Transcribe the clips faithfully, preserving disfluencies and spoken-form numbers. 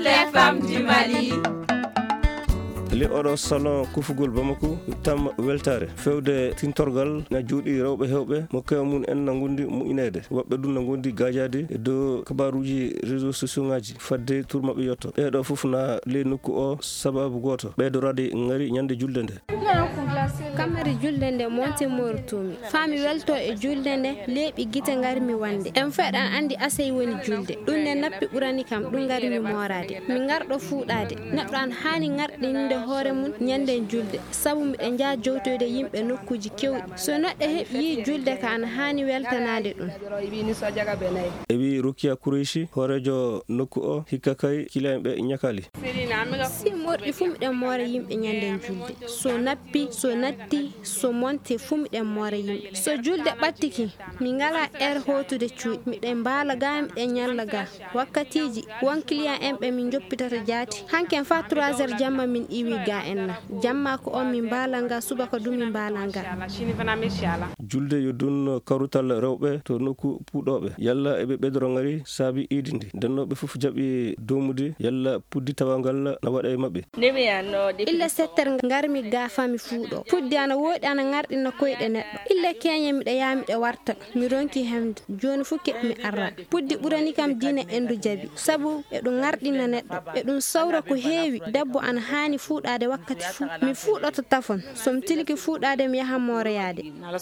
les femmes du Mali. li oɗo salon kufugol Bamako tam weltare fewde tintorgal na juuɗi rewɓe hewɓe mo kew mun en na gondi moƴƴinede woɓɓe ɗum na gondi gajade e dow kabaruji réseaux sociaux ngaji fadde tour mabɓe yetto ɓeɗo foof na ley nokku o sababu goto ɓeydorade ngari ñande julde nde kamari julde nde monte mortumi fami welto e julde nde leeɓi gite garmi wande en feɗan andi asey woni julde ɗum ne nappi ɓurani kam ɗum garmi morade mi garɗo fuuɗade neɗɗo an hani garɗinde hoore mum ñande julde sabu miɗe jaa jowtoyde yimɓe nokkuji kewɗi so neɗɗo heɓi yi julde ka an hani weltanade ɗum e wi Rukia Koureishi horejo nokku o hikka kay kilaen ɓe ñakali si morɗi fu miɗen moora yimɓe ñande julde so nappi so natti so monte fu miɗen moora yimɓe so julde ɓattiki mi ngala er hotude cuuɗi miɗen mbaala ga miɗen ñalla ga wakkatiji won client en ɓe min joppitata jaati hanken fa trois heures jamma min iwi ga en na jamma ko on min mbaala nga subaka du min mbaala nga julde yo dun karutal rewɓe to nokku puuɗoɓe yalla eɓe ɓedoro ngari saabi iidi ndi dennoɓe fof jaɓi domude yalla puddi tawangal na waɗa e mabɓe ille settere garmi ga fami fuuɗo puddi ana woɗi ana garɗina koyɗe neɗɗo ille keñe miɗe yaa miɗe warta mi ronki hemde joni fu keɓmi arra puddi ɓurani kam diine endu jaabi sabu eɗum garɗina neɗɗo eɗum sawra ko heewi debbo ana hani fuuɗade wakkati fu mi fuuɗoto tafon somi tiliki fuuɗade mi yaha mooroyade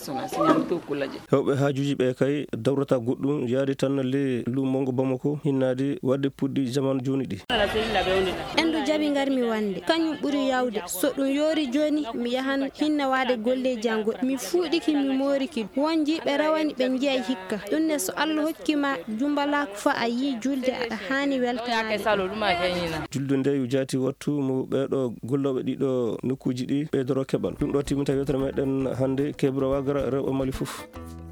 hewɓe haajuji ɓe kay dawrata goɗɗum yaade tan le lumongo Bamako hinnade wadde puddi jamanu joni ɗi endu jaabi garmi wande kañum ɓuuri yawde so ɗum yoori joni mi yahan hinna wade golleji an goɗɗi mi fuuɗiki mi mooriki won jiɓe rawani ɓe jiyay hikka ɗum ne so Allah hokkima jumbalako fa a yi julde aɗa hani weltanade julde nde yo jaati wattu mo ɓeɗo golloɓe ɗiɗo nokkuji ɗi ɓeydoro keɓal ɗum ɗo timminta yewtere meɗen hande Keɓra Wagara rewɓe Mali foof.